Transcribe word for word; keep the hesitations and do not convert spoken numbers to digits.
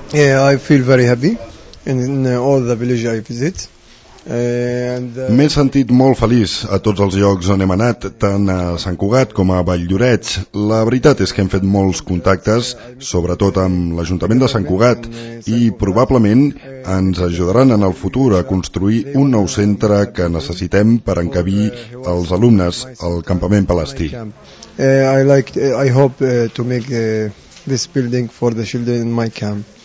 Yeah, I feel very happy in uh, all the village I visit. M'he sentit molt feliç a tots els llocs on hem anat, tant a Sant Cugat com a Valldoreix. La veritat és que hem fet molts contactes, sobretot amb l'Ajuntament de Sant Cugat, i probablement ens ajudaran en el futur a construir un nou centre que necessitem per encabir els alumnes al campament palestí. I like, I hope to make this building for the children in my camp.